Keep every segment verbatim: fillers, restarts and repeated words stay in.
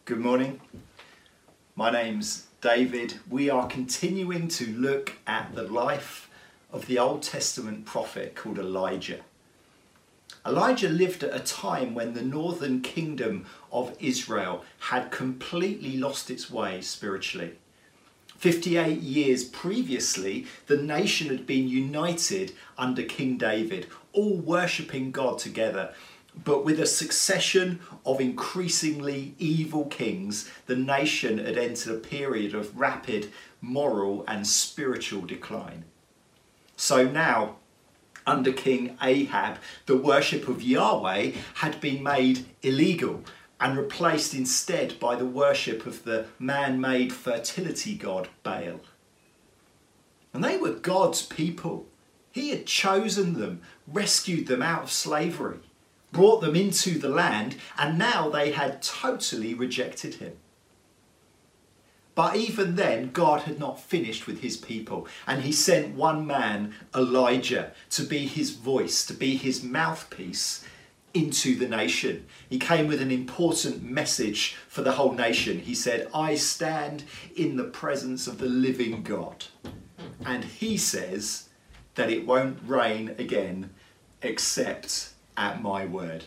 Good morning. My name's David. We are continuing to look at the life of the Old Testament prophet called Elijah. Elijah lived at a time when the northern kingdom of Israel had completely lost its way spiritually. fifty-eight years previously, the nation had been united under King David, all worshipping God together. But with a succession of increasingly evil kings, the nation had entered a period of rapid moral and spiritual decline. So now, under King Ahab, the worship of Yahweh had been made illegal and replaced instead by the worship of the man-made fertility god Baal. And they were God's people. He had chosen them, rescued them out of slavery, brought them into the land, and now they had totally rejected him. But even then, God had not finished with his people, and he sent one man, Elijah, to be his voice, to be his mouthpiece into the nation. He came with an important message for the whole nation. He said, "I stand in the presence of the living God." And he says that it won't rain again except at my word.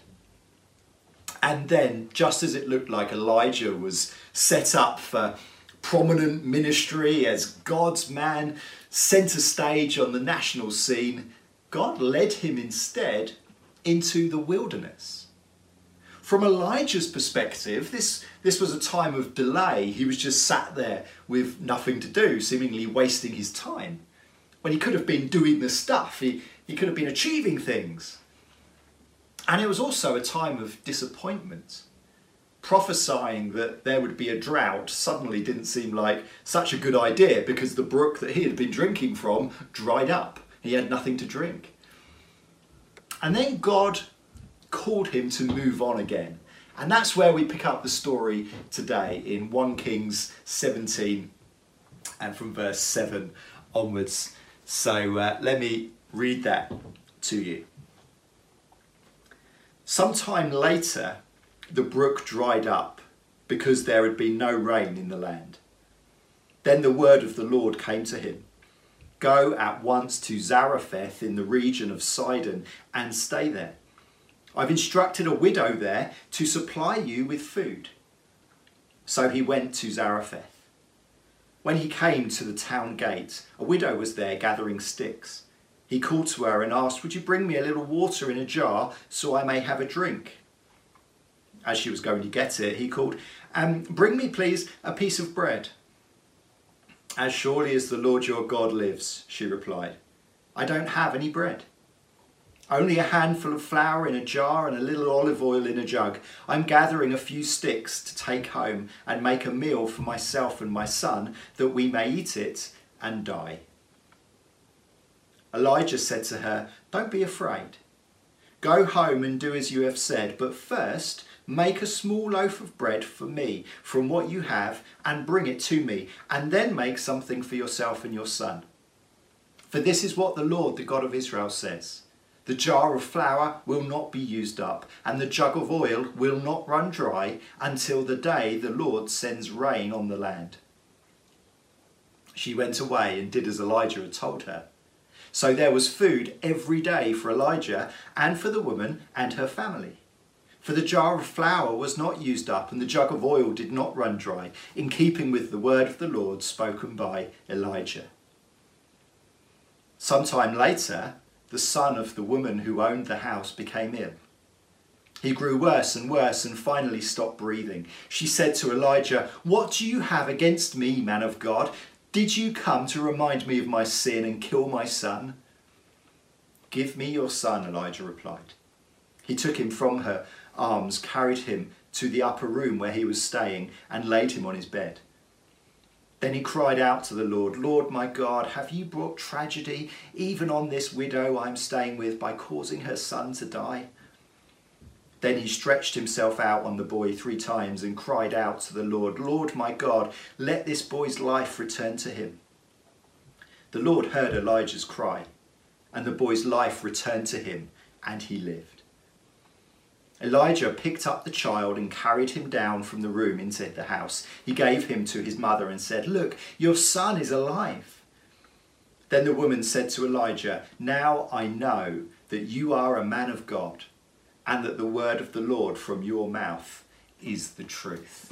And then, just as it looked like Elijah was set up for prominent ministry as God's man, centre stage on the national scene, God led him instead into the wilderness. From Elijah's perspective, this, this was a time of delay. He was just sat there with nothing to do, seemingly wasting his time, when he could have been doing the stuff. He, he could have been achieving things. And it was also a time of disappointment. Prophesying that there would be a drought suddenly didn't seem like such a good idea, because the brook that he had been drinking from dried up. He had nothing to drink. And then God called him to move on again. And that's where we pick up the story today in First Kings seventeen and from verse seven onwards. So uh, let me read that to you. Sometime later, the brook dried up because there had been no rain in the land. Then the word of the Lord came to him. "Go at once to Zarephath in the region of Sidon and stay there. I've instructed a widow there to supply you with food." So he went to Zarephath. When he came to the town gate, a widow was there gathering sticks. He called to her and asked, "Would you bring me a little water in a jar so I may have a drink?" As she was going to get it, he called, um, "Bring me, please, a piece of bread." "As surely as the Lord your God lives," she replied, "I don't have any bread. Only a handful of flour in a jar and a little olive oil in a jug. I'm gathering a few sticks to take home and make a meal for myself and my son, that we may eat it and die." Elijah said to her, "Don't be afraid. Go home and do as you have said, but first make a small loaf of bread for me from what you have and bring it to me, and then make something for yourself and your son. For this is what the Lord, the God of Israel, says. The jar of flour will not be used up, and the jug of oil will not run dry until the day the Lord sends rain on the land." She went away and did as Elijah had told her. So there was food every day for Elijah and for the woman and her family. For the jar of flour was not used up, and the jug of oil did not run dry, in keeping with the word of the Lord spoken by Elijah. Sometime later, the son of the woman who owned the house became ill. He grew worse and worse and finally stopped breathing. She said to Elijah, "What do you have against me, man of God? Did you come to remind me of my sin and kill my son?" "Give me your son," Elijah replied. He took him from her arms, carried him to the upper room where he was staying, and laid him on his bed. Then he cried out to the Lord, "Lord my God, have you brought tragedy even on this widow I'm staying with by causing her son to die?" Then he stretched himself out on the boy three times and cried out to the Lord, "Lord my God, let this boy's life return to him." The Lord heard Elijah's cry, and the boy's life returned to him, and he lived. Elijah picked up the child and carried him down from the room into the house. He gave him to his mother and said, "Look, your son is alive." Then the woman said to Elijah, "Now I know that you are a man of God, and that the word of the Lord from your mouth is the truth."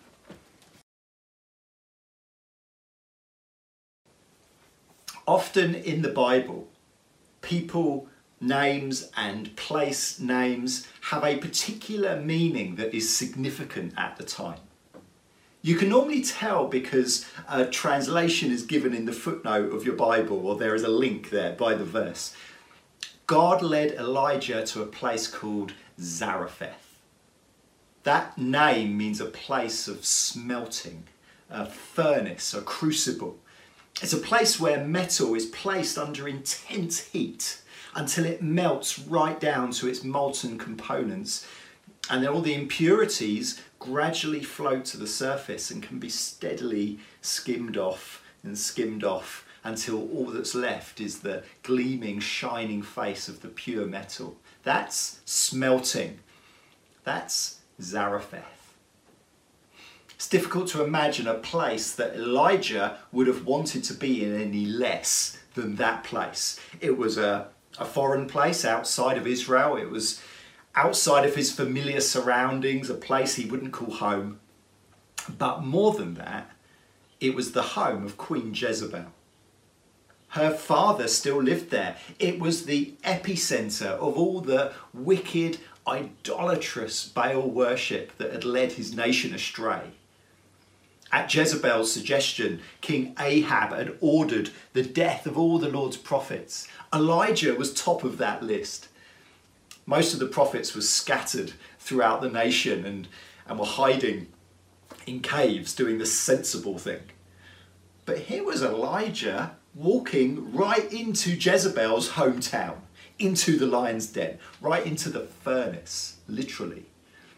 Often in the Bible, people names and place names have a particular meaning that is significant at the time. You can normally tell because a translation is given in the footnote of your Bible, or there is a link there by the verse. God led Elijah to a place called Zarephath. That name means a place of smelting, a furnace, a crucible. It's a place where metal is placed under intense heat until it melts right down to its molten components, and then all the impurities gradually float to the surface and can be steadily skimmed off and skimmed off until all that's left is the gleaming, shining face of the pure metal. That's smelting. That's Zarephath. It's difficult to imagine a place that Elijah would have wanted to be in any less than that place. It was a, a foreign place outside of Israel. It was outside of his familiar surroundings, a place he wouldn't call home. But more than that, it was the home of Queen Jezebel. Her father still lived there. It was the epicenter of all the wicked, idolatrous Baal worship that had led his nation astray. At Jezebel's suggestion, King Ahab had ordered the death of all the Lord's prophets. Elijah was top of that list. Most of the prophets were scattered throughout the nation and, and were hiding in caves doing the sensible thing. But here was Elijah walking right into Jezebel's hometown, into the lion's den, right into the furnace, literally.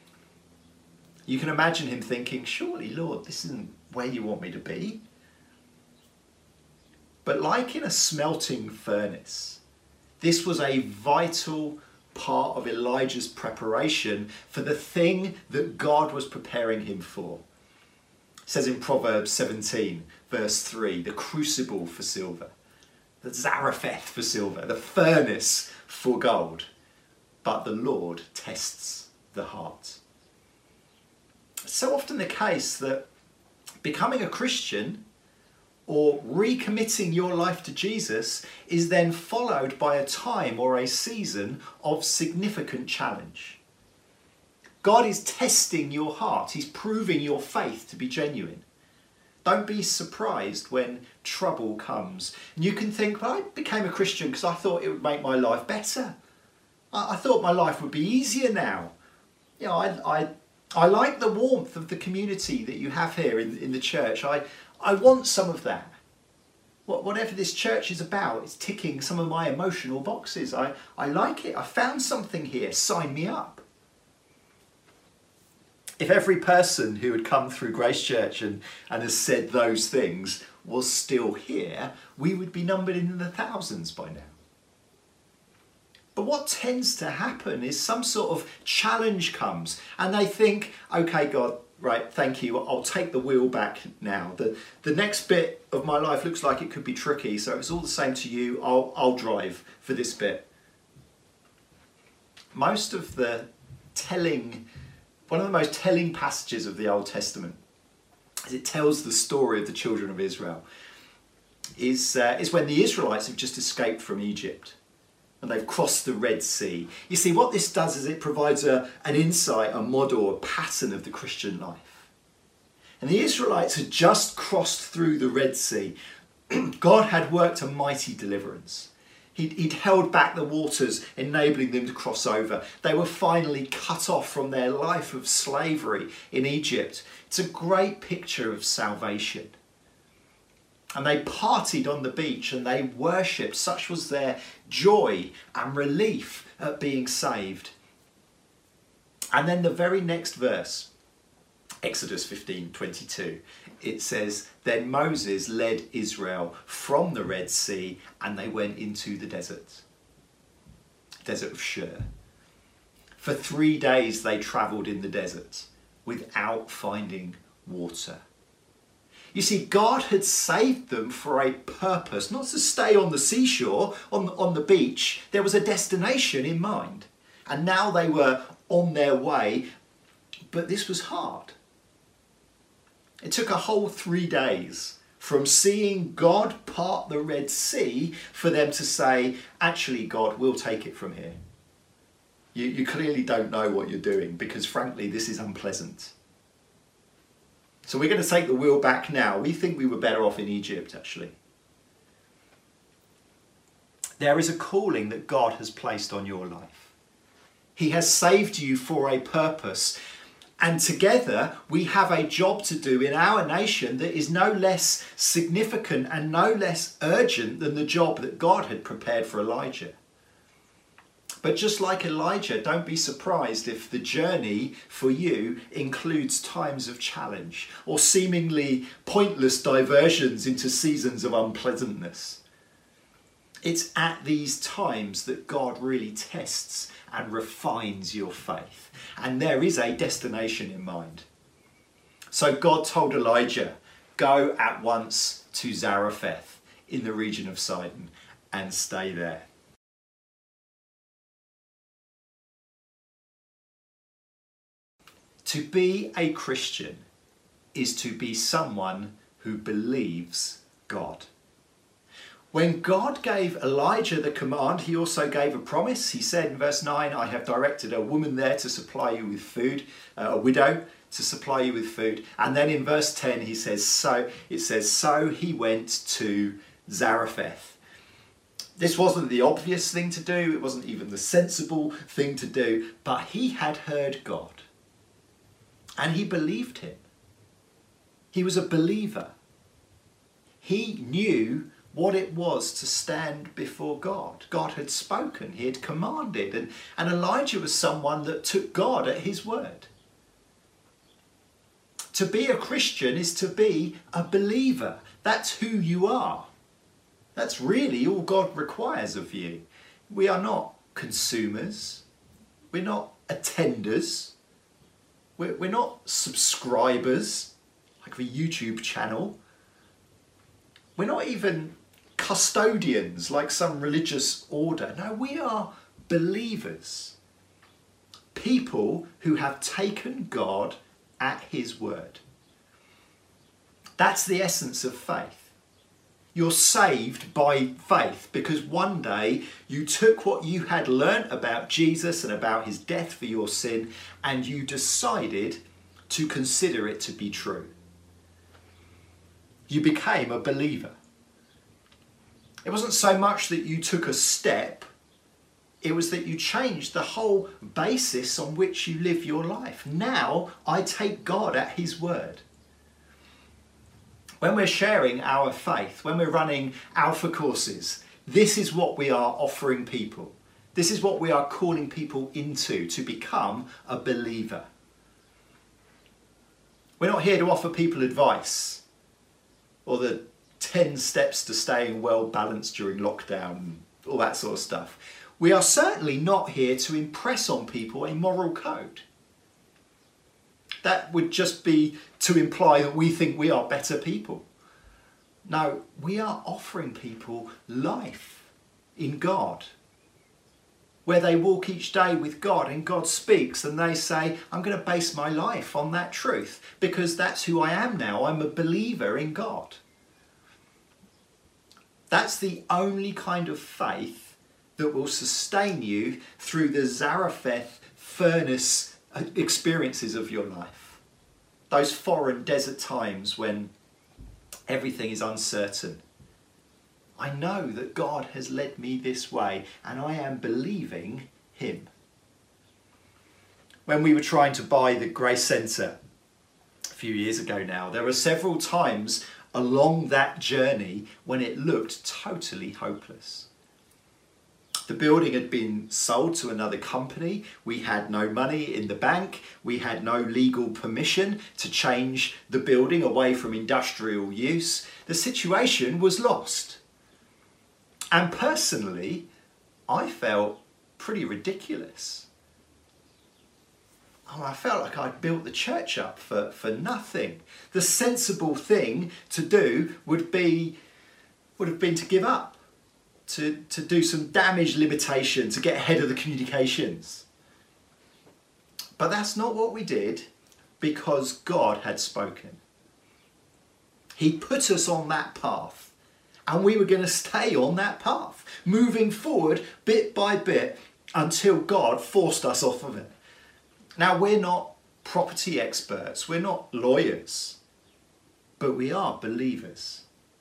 You can imagine him thinking, "Surely, Lord, this isn't where you want me to be." But like in a smelting furnace, this was a vital part of Elijah's preparation for the thing that God was preparing him for. It says in Proverbs seventeen, verse three, the crucible for silver, the Zarephath for silver, the furnace for gold, but the Lord tests the heart. It's so often the case that becoming a Christian or recommitting your life to Jesus is then followed by a time or a season of significant challenge. God is testing your heart. He's proving your faith to be genuine. Don't be surprised when trouble comes. And you can think, well, I became a Christian because I thought it would make my life better. I, I thought my life would be easier now. You know, I, I, I like the warmth of the community that you have here in, in the church. I, I want some of that. What, whatever this church is about, it's ticking some of my emotional boxes. I, I like it. I found something here. Sign me up. If every person who had come through Grace Church and, and has said those things was still here, we would be numbered in the thousands by now. But what tends to happen is some sort of challenge comes and they think, okay, God, right, thank you, I'll take the wheel back now. The, the next bit of my life looks like it could be tricky, so it's all the same to you, I'll, I'll drive for this bit. Most of the telling, one of the most telling passages of the Old Testament, as it tells the story of the children of Israel, is, uh, is when the Israelites have just escaped from Egypt. And they've crossed the Red Sea. You see, what this does is it provides a, an insight, a model, a pattern of the Christian life. And the Israelites had just crossed through the Red Sea. God had worked a mighty deliverance. He'd, he'd held back the waters, enabling them to cross over. They were finally cut off from their life of slavery in Egypt. It's a great picture of salvation. And they partied on the beach and they worshipped. Such was their joy and relief at being saved. And then the very next verse, Exodus fifteen twenty-two, it says, "Then Moses led Israel from the Red Sea and they went into the desert." Desert of Shur. For three days they travelled in the desert without finding water. You see, God had saved them for a purpose, not to stay on the seashore, on, on the beach. There was a destination in mind. And now they were on their way, but this was hard. It took a whole three days from seeing God part the Red Sea for them to say, actually, God, we'll take it from here. You, you clearly don't know what you're doing because, frankly, this is unpleasant. So we're going to take the wheel back now. We think we were better off in Egypt, actually. There is a calling that God has placed on your life. He has saved you for a purpose. And together we have a job to do in our nation that is no less significant and no less urgent than the job that God had prepared for Elijah. But just like Elijah, don't be surprised if the journey for you includes times of challenge or seemingly pointless diversions into seasons of unpleasantness. It's at these times that God really tests and refines your faith. And there is a destination in mind. So God told Elijah, go at once to Zarephath in the region of Sidon and stay there. To be a Christian is to be someone who believes God. When God gave Elijah the command, he also gave a promise. He said in verse nine, I have directed a woman there to supply you with food, uh, a widow to supply you with food. And then in verse ten, he says, so it says, so he went to Zarephath. This wasn't the obvious thing to do. It wasn't even the sensible thing to do, but he had heard God. And he believed him. He was a believer. He knew what it was to stand before God. God had spoken, he had commanded, and, and Elijah was someone that took God at his word. To be a Christian is to be a believer. That's who you are. That's really all God requires of you. We are not consumers. We're not attenders. We're, we're not subscribers, like a YouTube channel. We're not even custodians, like some religious order. No, we are believers. People who have taken God at his word. That's the essence of faith. You're saved by faith because one day you took what you had learnt about Jesus and about his death for your sin and you decided to consider it to be true. You became a believer. It wasn't so much that you took a step, it was that you changed the whole basis on which you live your life. Now I take God at his word. When we're sharing our faith, when we're running Alpha courses, this is what we are offering people. This is what we are calling people into, to become a believer. We're not here to offer people advice or the ten steps to staying well balanced during lockdown, all that sort of stuff. We are certainly not here to impress on people a moral code. That would just be to imply that we think we are better people. No, we are offering people life in God, where they walk each day with God and God speaks and they say, I'm going to base my life on that truth because that's who I am now. I'm a believer in God. That's the only kind of faith that will sustain you through the Zarephath furnace experiences of your life. Those foreign desert times when everything is uncertain. I know that God has led me this way and I am believing him. When we were trying to buy the Grace Centre a few years ago now, there were several times along that journey when it looked totally hopeless. The building had been sold to another company. We had no money in the bank. We had no legal permission to change the building away from industrial use. The situation was lost. And personally, I felt pretty ridiculous. oh, I felt like I'd built the church up for, for nothing. The sensible thing to do would be would have been to give up, to, to do some damage limitation, to get ahead of the communications. But that's not what we did, because God had spoken. He put us on that path, and we were going to stay on that path, moving forward bit by bit until God forced us off of it. Now, we're not property experts, we're not lawyers, but we are believers.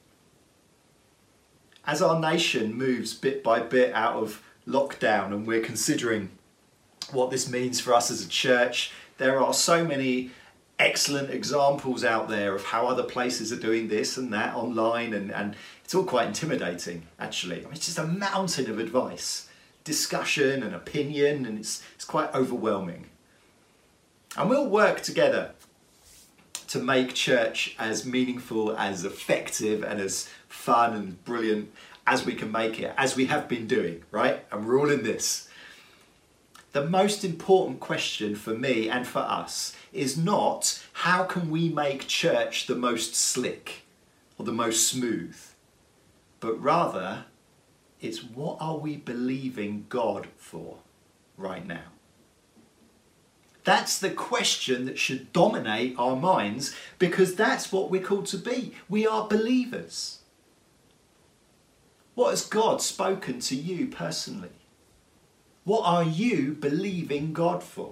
As our nation moves bit by bit out of lockdown and we're considering what this means for us as a church, there are so many excellent examples out there of how other places are doing this and that online, and, and it's all quite intimidating, actually. I mean, it's just a mountain of advice, discussion and opinion, and it's, it's quite overwhelming. And we'll work together to make church as meaningful, as effective and as fun and brilliant as we can make it, as we have been doing, right? And we're all in this. The most important question for me and for us is not how can we make church the most slick or the most smooth, but rather it's what are we believing God for right now? That's the question that should dominate our minds, because that's what we're called to be. We are believers. What has God spoken to you personally? What are you believing God for?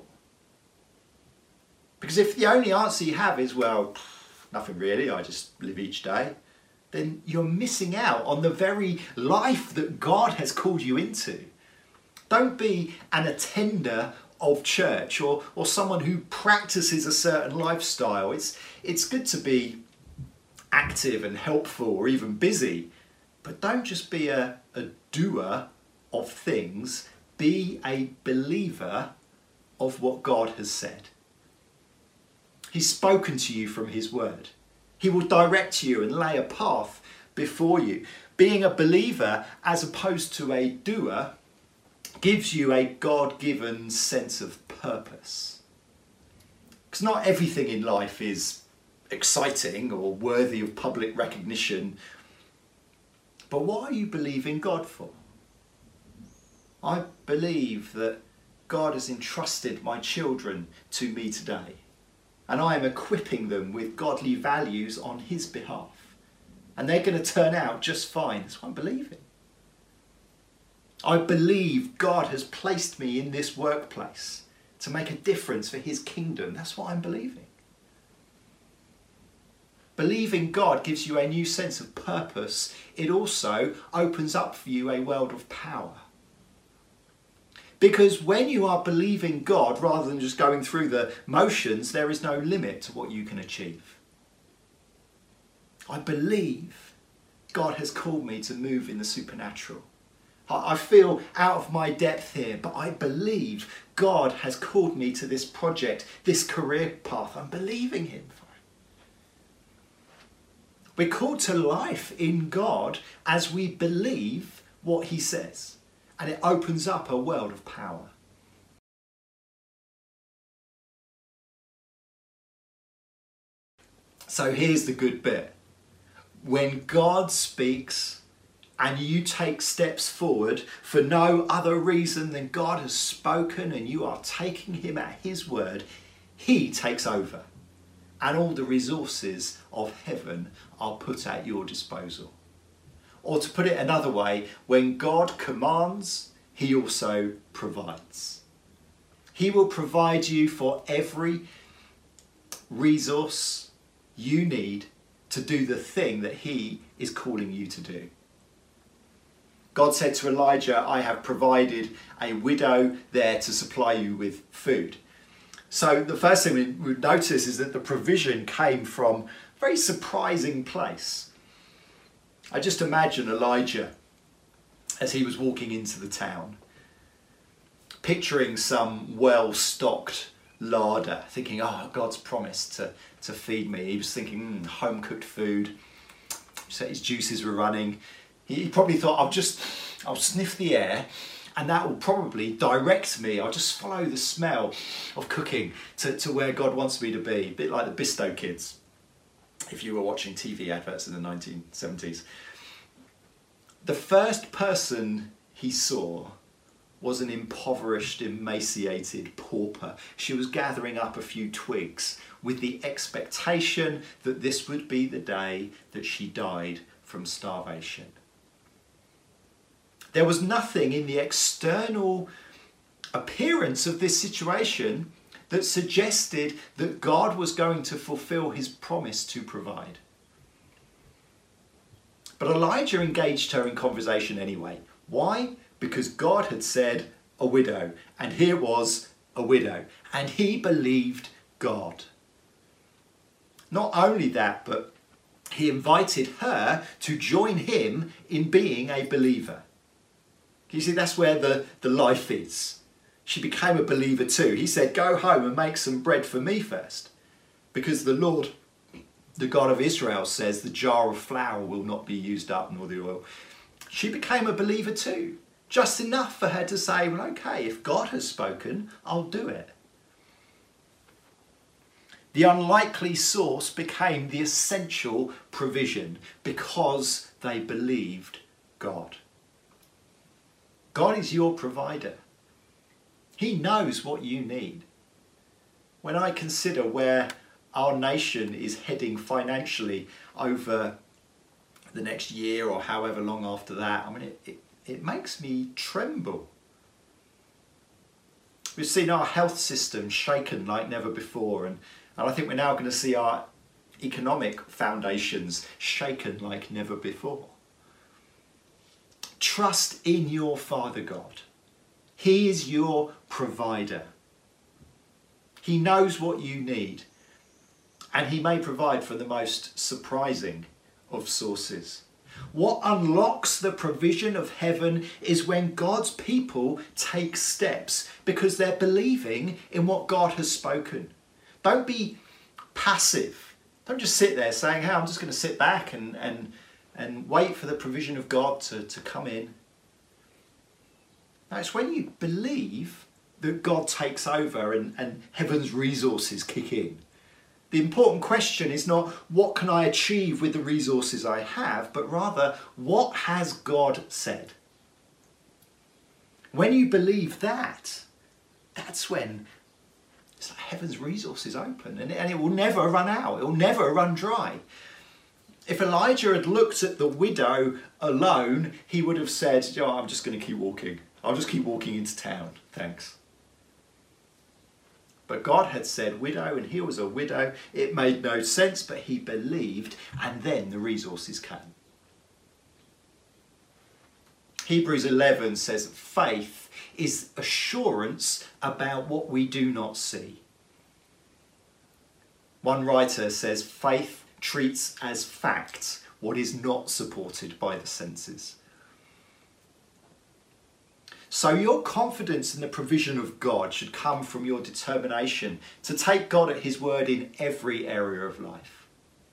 Because if the only answer you have is, well, nothing really, I just live each day, then you're missing out on the very life that God has called you into. Don't be an attender of church or, or someone who practices a certain lifestyle. It's, it's good to be active and helpful or even busy, but don't just be a, a doer of things. Be a believer of what God has said. He's spoken to you from his word. He will direct you and lay a path before you. Being a believer as opposed to a doer gives you a God-given sense of purpose. Because not everything in life is exciting or worthy of public recognition. But what are you believing God for? I believe that God has entrusted my children to me today, and I am equipping them with godly values on his behalf. And they're going to turn out just fine. That's what I'm believing. I believe God has placed me in this workplace to make a difference for his kingdom. That's what I'm believing. Believing God gives you a new sense of purpose. It also opens up for you a world of power. Because when you are believing God rather than just going through the motions, there is no limit to what you can achieve. I believe God has called me to move in the supernatural. I feel out of my depth here, but I believe God has called me to this project, this career path. I'm believing him for it. We're called to life in God as we believe what he says, and it opens up a world of power. So here's the good bit. When God speaks, and you take steps forward for no other reason than God has spoken and you are taking him at his word, he takes over. And all the resources of heaven are put at your disposal. Or to put it another way, when God commands, he also provides. He will provide you for every resource you need to do the thing that he is calling you to do. God said to Elijah, I have provided a widow there to supply you with food. So the first thing we would notice is that the provision came from a very surprising place. I just imagine Elijah as he was walking into the town, picturing some well-stocked larder, thinking, oh, God's promised to, to feed me. He was thinking, mm, home-cooked food, so his juices were running. He probably thought, I'll just, I'll sniff the air and that will probably direct me. I'll just follow the smell of cooking to, to where God wants me to be, a bit like the Bisto kids, if you were watching T V adverts in the nineteen seventies. The first person he saw was an impoverished, emaciated pauper. She was gathering up a few twigs with the expectation that this would be the day that she died from starvation. There was nothing in the external appearance of this situation that suggested that God was going to fulfill his promise to provide. But Elijah engaged her in conversation anyway. Why? Because God had said a widow, and here was a widow, and he believed God. Not only that, but he invited her to join him in being a believer. You see, that's where the, the life is. She became a believer too. He said, go home and make some bread for me first, because the Lord, the God of Israel, says the jar of flour will not be used up, nor the oil. She became a believer too. Just enough for her to say, well, okay, if God has spoken, I'll do it. The unlikely source became the essential provision because they believed God. God is your provider. He knows what you need. When I consider where our nation is heading financially over the next year or however long after that, I mean, it, it It makes me tremble. We've seen our health system shaken like never before, and, and I think we're now going to see our economic foundations shaken like never before. Trust in your Father God. He is your provider. He knows what you need, and he may provide from the most surprising of sources. What unlocks the provision of heaven is when God's people take steps because they're believing in what God has spoken. Don't be passive. Don't just sit there saying, hey, I'm just going to sit back and, and, and wait for the provision of God to, to come in. No, it's when you believe that God takes over and, and heaven's resources kick in. The important question is not what can I achieve with the resources I have, but rather what has God said? When you believe that, that's when it's like heaven's resources open, and it, and it will never run out. It will never run dry. If Elijah had looked at the widow alone, he would have said, oh, I'm just going to keep walking. I'll just keep walking into town. Thanks. But God had said widow, and here was a widow. It made no sense, but he believed, and then the resources came. Hebrews eleven says faith is assurance about what we do not see. One writer says faith treats as fact what is not supported by the senses. So your confidence in the provision of God should come from your determination to take God at his word in every area of life.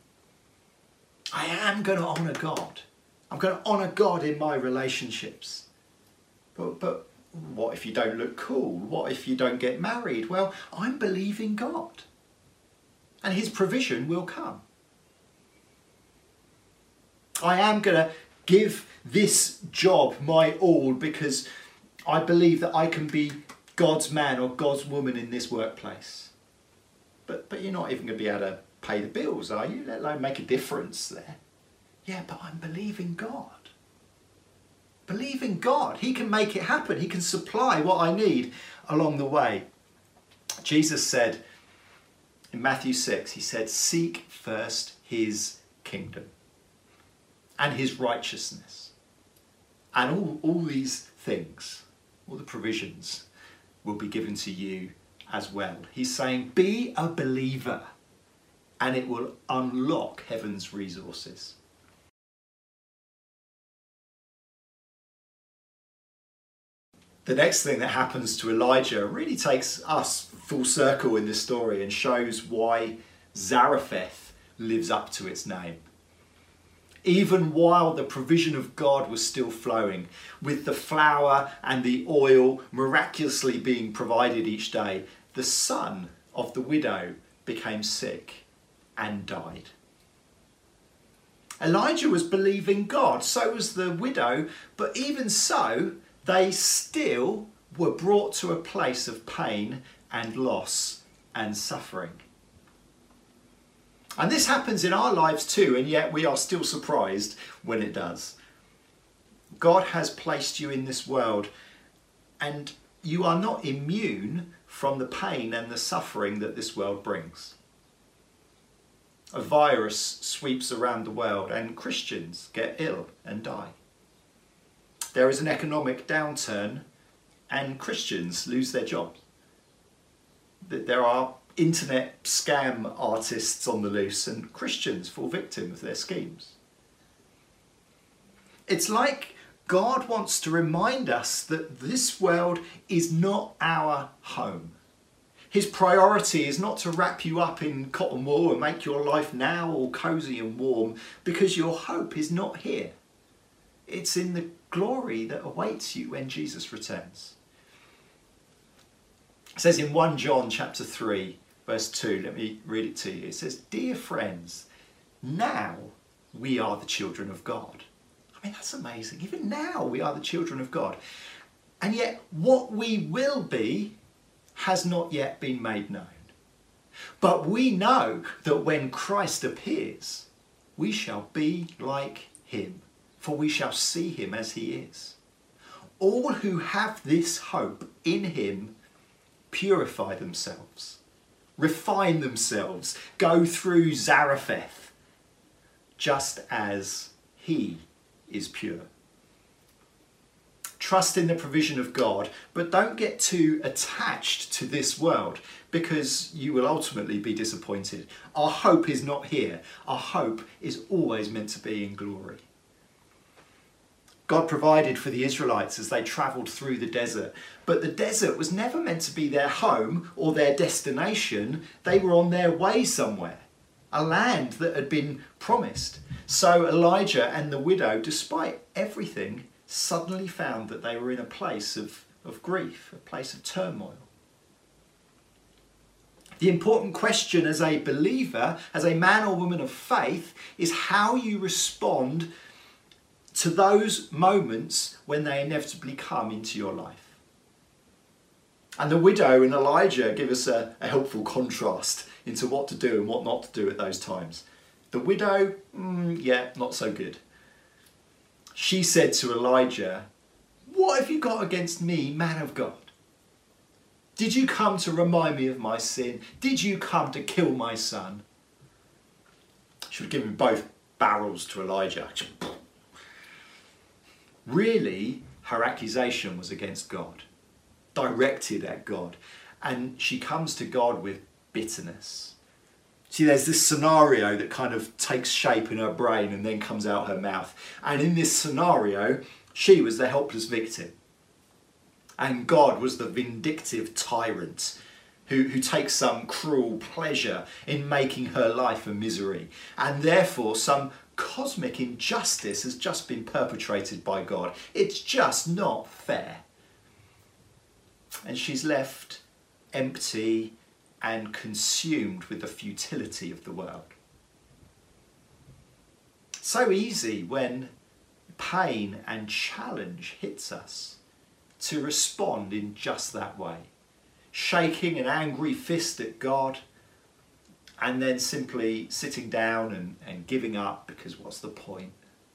I am going to honour God. I'm going to honour God in my relationships. But, but what if you don't look cool? What if you don't get married? Well, I'm believing God. And his provision will come. I am going to give this job my all because I believe that I can be God's man or God's woman in this workplace. But, but you're not even going to be able to pay the bills, are you? Let alone make a difference there. Yeah, but I'm believing God. Believing God. He can make it happen. He can supply what I need along the way. Jesus said in Matthew six, he said, seek first his kingdom and his righteousness. And all, all these things, all the provisions will be given to you as well. He's saying, be a believer and it will unlock heaven's resources. The next thing that happens to Elijah really takes us full circle in this story and shows why Zarephath lives up to its name. even while the provision of God was still flowing, with the flour and the oil miraculously being provided each day, the son of the widow became sick and died. Elijah was believing God, so was the widow, but even so, they still were brought to a place of pain and loss and suffering. And this happens in our lives too, and yet we are still surprised when it does. God has placed you in this world, and you are not immune from the pain and the suffering that this world brings. A virus sweeps around the world, and Christians get ill and die. There is an economic downturn, and Christians lose their jobs. There are internet scam artists on the loose, and Christians fall victim of their schemes. It's like God wants to remind us that this world is not our home. His priority is not to wrap you up in cotton wool and make your life now all cosy and warm, because your hope is not here. It's in the glory that awaits you when Jesus returns. It says in First John chapter three, verse two, let me read it to you. It says, "Dear friends, now we are the children of God." I mean, that's amazing. Even now we are the children of God. And yet what we will be has not yet been made known. But we know that when Christ appears, we shall be like him, for we shall see him as he is. All who have this hope in him purify themselves, refine themselves, go through Zarephath, just as he is pure. Trust in the provision of God, but don't get too attached to this world, because you will ultimately be disappointed. Our hope is not here. Our hope is always meant to be in glory. God provided for the Israelites as they travelled through the desert, but the desert was never meant to be their home or their destination. They were on their way somewhere, a land that had been promised. So Elijah and the widow, despite everything, suddenly found that they were in a place of, of grief, a place of turmoil. The important question as a believer, as a man or woman of faith, is how you respond to those moments when they inevitably come into your life. And the widow and Elijah give us a, a helpful contrast into what to do and what not to do at those times. The widow, mm, yeah, not so good. She said to Elijah, "What have you got against me, man of God? Did you come to remind me of my sin? Did you come to kill my son?" She would give him both barrels to Elijah. Really, her accusation was against God, directed at God. And she comes to God with bitterness. See, there's this scenario that kind of takes shape in her brain and then comes out her mouth. And in this scenario, she was the helpless victim. And God was the vindictive tyrant who, who takes some cruel pleasure in making her life a misery. And therefore, some cosmic injustice has just been perpetrated by God. It's just not fair. And she's left empty and consumed with the futility of the world. So easy when pain and challenge hits us to respond in just that way, shaking an angry fist at God and then simply sitting down and, and giving up, because what's the point?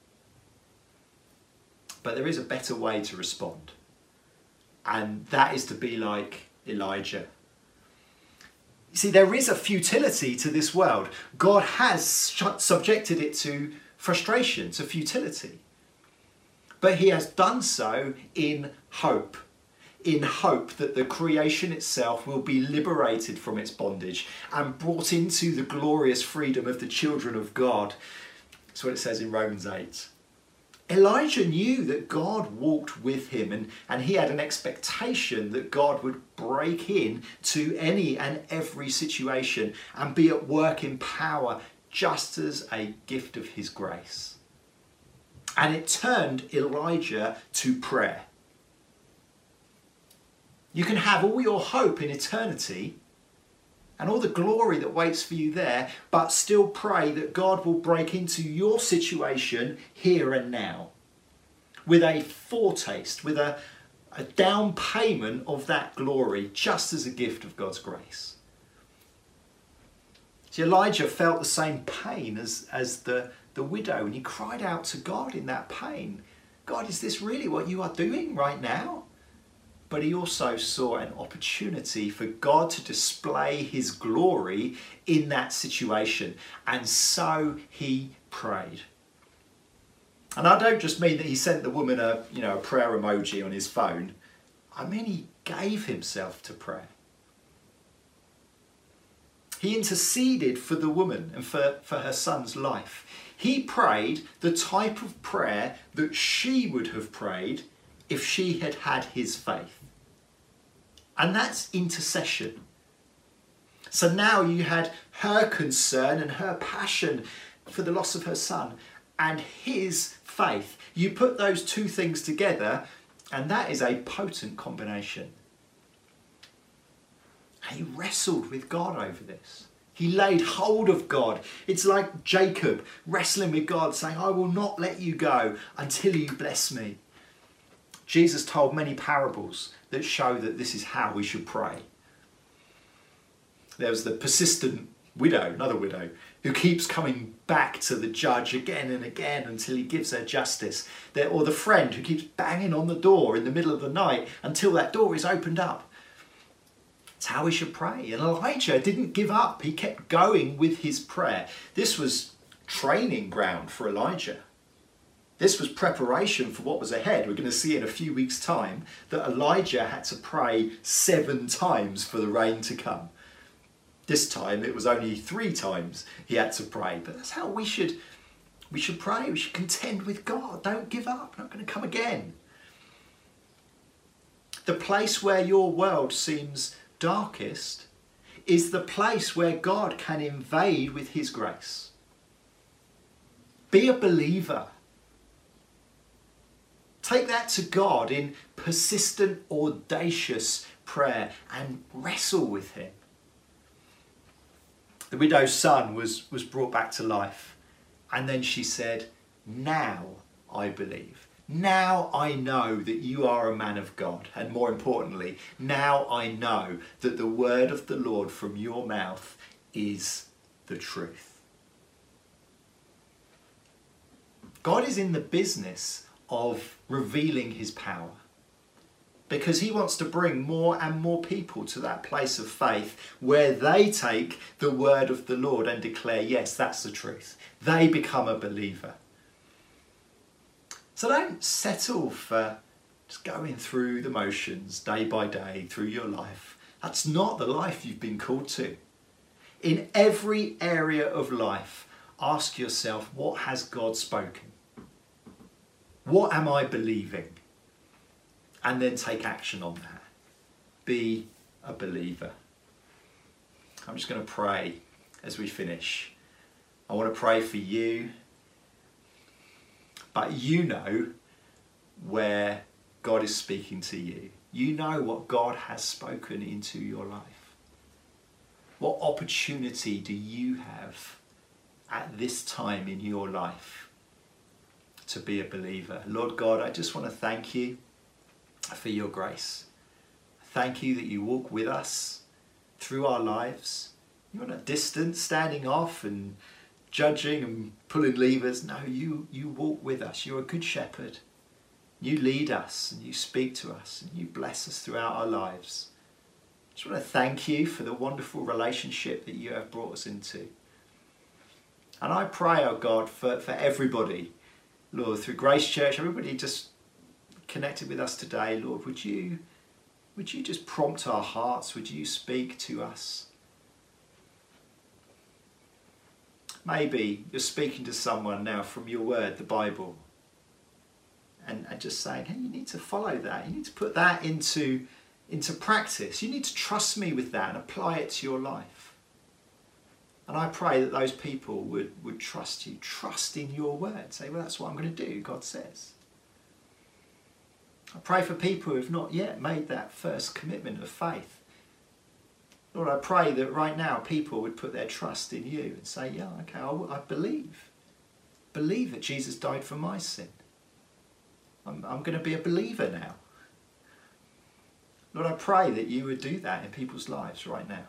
But there is a better way to respond, and that is to be like Elijah. You see, there is a futility to this world. God has subjected it to frustration, to futility. But he has done so in hope. In hope that the creation itself will be liberated from its bondage and brought into the glorious freedom of the children of God. That's what it says in Romans eight. Elijah knew that God walked with him, and, and he had an expectation that God would break in to any and every situation and be at work in power, just as a gift of his grace. And it turned Elijah to prayer. You can have all your hope in eternity and all the glory that waits for you there, but still pray that God will break into your situation here and now with a foretaste, with a, a down payment of that glory, just as a gift of God's grace. See, Elijah felt the same pain as, as the, the widow, and he cried out to God in that pain. God, is this really what you are doing right now? But he also saw an opportunity for God to display his glory in that situation. And so he prayed. And I don't just mean that he sent the woman a, you know, a prayer emoji on his phone. I mean he gave himself to prayer. He interceded for the woman and for, for her son's life. He prayed the type of prayer that she would have prayed if she had had his faith. And that's intercession. So now you had her concern and her passion for the loss of her son and his faith. You put those two things together and that is a potent combination. He wrestled with God over this. He laid hold of God. It's like Jacob wrestling with God saying, I will not let you go until you bless me. Jesus told many parables that show that this is how we should pray. There was the persistent widow, another widow, who keeps coming back to the judge again and again until he gives her justice. There, or the friend who keeps banging on the door in the middle of the night until that door is opened up. It's how we should pray. And Elijah didn't give up. He kept going with his prayer. This was training ground for Elijah. This was preparation for what was ahead. We're going to see in a few weeks' time that Elijah had to pray seven times for the rain to come. This time it was only three times he had to pray. But that's how we should, we should pray. We should contend with God. Don't give up. I'm not going to come again. The place where your world seems darkest is the place where God can invade with his grace. Be a believer. Take that to God in persistent, audacious prayer and wrestle with him. The widow's son was, was brought back to life. And then she said, now I believe. Now I know that you are a man of God. And more importantly, now I know that the word of the Lord from your mouth is the truth. God is in the business of revealing his power, because he wants to bring more and more people to that place of faith where they take the word of the Lord and declare, yes, that's the truth. They become a believer. So don't settle for just going through the motions day by day through your life. That's not the life you've been called to. In every area of life, ask yourself, what has God spoken? What am I believing? And then take action on that. Be a believer. I'm just going to pray as we finish. I want to pray for you. But you know where God is speaking to you. You know what God has spoken into your life. What opportunity do you have at this time in your life to be a believer? Lord God, I just want to thank you for your grace. Thank you that you walk with us through our lives. You're not distant, standing off and judging and pulling levers. No, you, you walk with us. You're a good shepherd. You lead us and you speak to us and you bless us throughout our lives. I just want to thank you for the wonderful relationship that you have brought us into. And I pray, oh God, for, for everybody, Lord, through Grace Church, everybody just connected with us today, Lord, would you, would you just prompt our hearts? Would you speak to us? Maybe you're speaking to someone now from your word, the Bible, and, and just saying, hey, you need to follow that. You need to put that into, into practice. You need to trust me with that and apply it to your life. And I pray that those people would, would trust you, trust in your word. Say, well, that's what I'm going to do, God says. I pray for people who have not yet made that first commitment of faith. Lord, I pray that right now people would put their trust in you and say, yeah, okay, I, I believe. Believe that Jesus died for my sin. I'm, I'm going to be a believer now. Lord, I pray that you would do that in people's lives right now.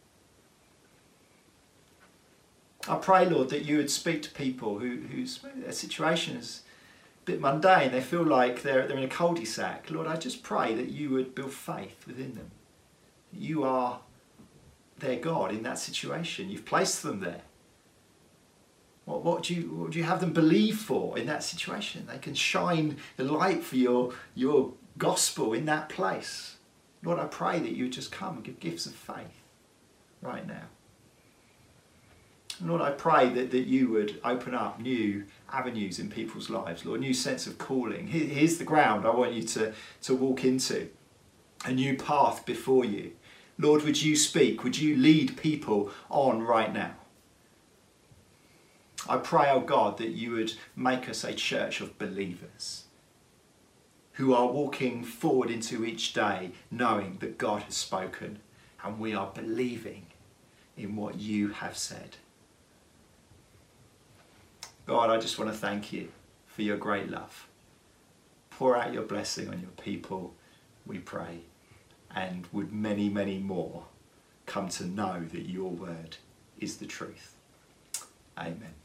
I pray, Lord, that you would speak to people who, whose their situation is a bit mundane. They feel like they're, they're in a cul-de-sac. Lord, I just pray that you would build faith within them. You are their God in that situation. You've placed them there. What, what, do you, what do you have them believe for in that situation? They can shine the light for your, your gospel in that place. Lord, I pray that you would just come and give gifts of faith right now. Lord, I pray that, that you would open up new avenues in people's lives, Lord, a new sense of calling. Here, here's the ground I want you to, to walk into, a new path before you. Lord, would you speak? Would you lead people on right now? I pray, oh God, that you would make us a church of believers who are walking forward into each day knowing that God has spoken and we are believing in what you have said. God, I just want to thank you for your great love. Pour out your blessing on your people, we pray, and would many, many more come to know that your word is the truth. Amen.